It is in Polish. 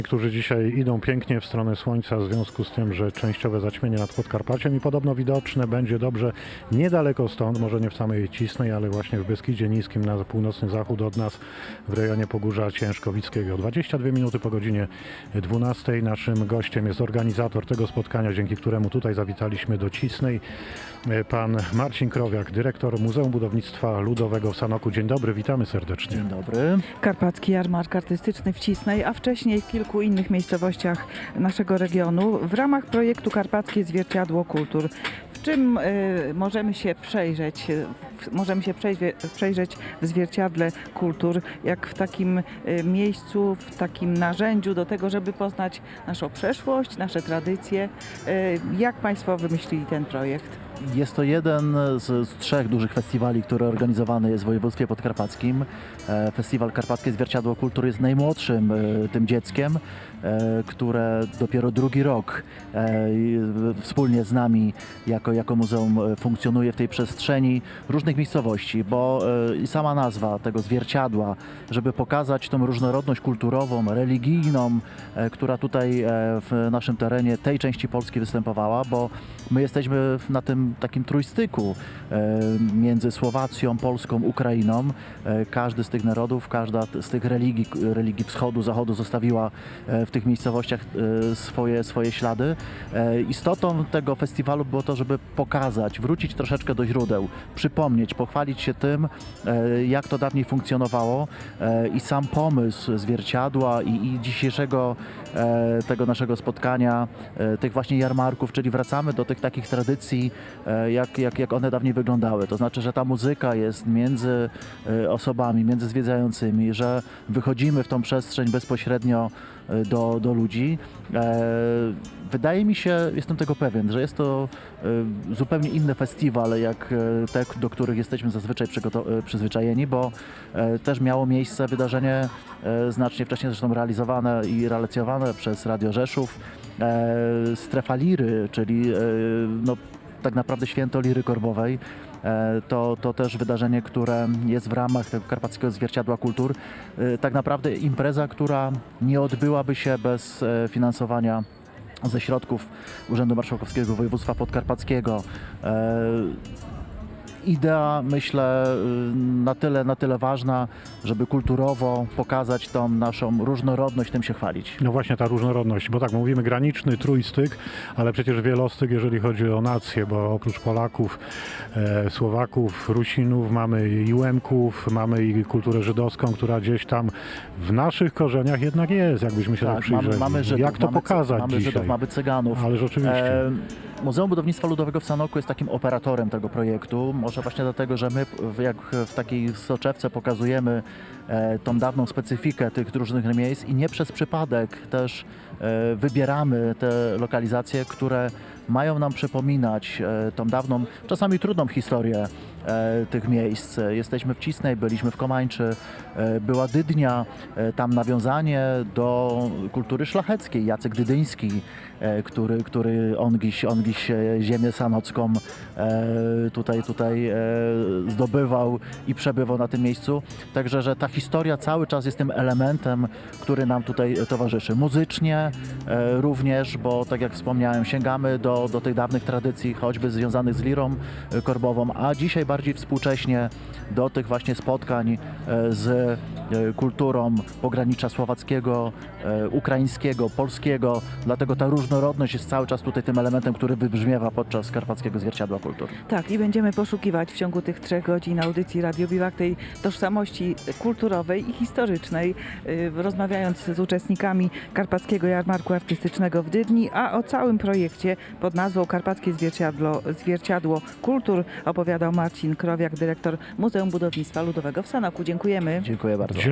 Którzy dzisiaj idą pięknie w stronę słońca w związku z tym, że częściowe zaćmienie nad Podkarpaciem i podobno widoczne będzie dobrze niedaleko stąd, może nie w samej Cisnej, ale właśnie w Beskidzie Niskim na północny zachód od nas w rejonie Pogórza Ciężkowickiego. 22 minuty po godzinie 12. Naszym gościem jest organizator tego spotkania, dzięki któremu tutaj zawitaliśmy do Cisnej, pan Marcin Krowiak, dyrektor Muzeum Budownictwa Ludowego w Sanoku. Dzień dobry, witamy serdecznie. Dzień dobry. Karpacki Jarmark Artystyczny w Cisnej, a wcześniej w kilku innych miejscowościach naszego regionu w ramach projektu Karpackie Zwierciadło Kultur. W czym możemy się przejrzeć? Przejrzeć w zwierciadle kultur, jak w takim miejscu, w takim narzędziu do tego, żeby poznać naszą przeszłość, nasze tradycje. Jak Państwo wymyślili ten projekt? Jest to jeden z trzech dużych festiwali, który organizowany jest w województwie podkarpackim. Festiwal Karpackie Zwierciadło Kultur jest najmłodszym tym dzieckiem, które dopiero drugi rok wspólnie z nami jako muzeum funkcjonuje w tej przestrzeni różnych miejscowości, bo i sama nazwa tego zwierciadła, żeby pokazać tą różnorodność kulturową, religijną, która tutaj w naszym terenie tej części Polski występowała, bo my jesteśmy na tym takim trójstyku między Słowacją, Polską, Ukrainą. Każdy z tych narodów, każda z tych religii wschodu, zachodu zostawiła w tych miejscowościach swoje ślady. Istotą tego festiwalu było to, żeby pokazać, wrócić troszeczkę do źródeł, przypomnieć, pochwalić się tym, jak to dawniej funkcjonowało i sam pomysł zwierciadła i dzisiejszego tego naszego spotkania, tych właśnie jarmarków, czyli wracamy do tych takich tradycji, jak one dawniej wyglądały. To znaczy, że ta muzyka jest między osobami, między zwiedzającymi, że wychodzimy w tą przestrzeń bezpośrednio do ludzi. Wydaje mi się, jestem tego pewien, że jest to zupełnie inny festiwal, jak te, do których jesteśmy zazwyczaj przyzwyczajeni, bo też miało miejsce wydarzenie znacznie wcześniej zresztą realizowane i relacjonowane przez Radio Rzeszów, Strefa Liry, czyli tak naprawdę święto liry korbowej. To też wydarzenie, które jest w ramach tego Karpackiego Zwierciadła Kultur. Tak naprawdę impreza, która nie odbyłaby się bez finansowania ze środków Urzędu Marszałkowskiego Województwa Podkarpackiego. Idea, myślę, na tyle ważna, żeby kulturowo pokazać tą naszą różnorodność, tym się chwalić. No właśnie ta różnorodność, bo tak mówimy graniczny trójstyk, ale przecież wielostyk, jeżeli chodzi o nację, bo oprócz Polaków, Słowaków, Rusinów, mamy i Łemków, mamy i kulturę żydowską, która gdzieś tam w naszych korzeniach jednak jest, jakbyśmy się tak przyjrzeli. Mamy Żydów, jak to pokazać mamy dzisiaj? Żydów, mamy Cyganów. Ale rzeczywiście. Muzeum Budownictwa Ludowego w Sanoku jest takim operatorem tego projektu. Może właśnie dlatego, że my jak w takiej soczewce pokazujemy tą dawną specyfikę tych różnych miejsc i nie przez przypadek też wybieramy te lokalizacje, które mają nam przypominać tą dawną, czasami trudną historię tych miejsc. Jesteśmy w Cisnej, byliśmy w Komańczy, była Dydnia, tam nawiązanie do kultury szlacheckiej. Jacek Dydyński, który ongiś ziemię sanocką tutaj zdobywał i przebywał na tym miejscu. Także, że ta historia cały czas jest tym elementem, który nam tutaj towarzyszy. Muzycznie również, bo tak jak wspomniałem, sięgamy do tych dawnych tradycji, choćby związanych z lirą korbową, a dzisiaj bardziej współcześnie do tych właśnie spotkań z kulturą pogranicza słowackiego, ukraińskiego, polskiego. Dlatego ta różnorodność jest cały czas tutaj tym elementem, który wybrzmiewa podczas Karpackiego Zwierciadła Kultur. Tak, i będziemy poszukiwać w ciągu tych 3 godzin audycji Radio Biwak tej tożsamości kulturowej i historycznej, rozmawiając z uczestnikami Karpackiego Jarmarku Artystycznego w Dydni, a o całym projekcie pod nazwą Karpackie Zwierciadło Kultur opowiadał Marcin Krowiak, dyrektor Muzeum Budownictwa Ludowego w Sanoku. Dziękujemy. Dziękuję bardzo.